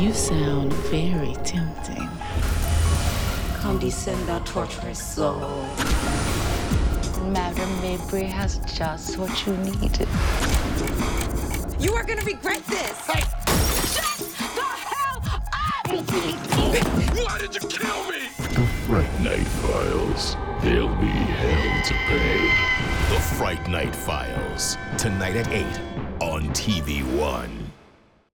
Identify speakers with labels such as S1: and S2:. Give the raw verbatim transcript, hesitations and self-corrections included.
S1: You sound very tempting.
S2: Condescend our torturous soul.
S3: Madame Mabry has just what you need.
S2: You are gonna regret this!
S3: Hey. Shut the hell up!
S4: Why did you kill me? The Fright Night Files. There'll be hell to pay.
S5: The Fright Night Files. Tonight at eight on T V one.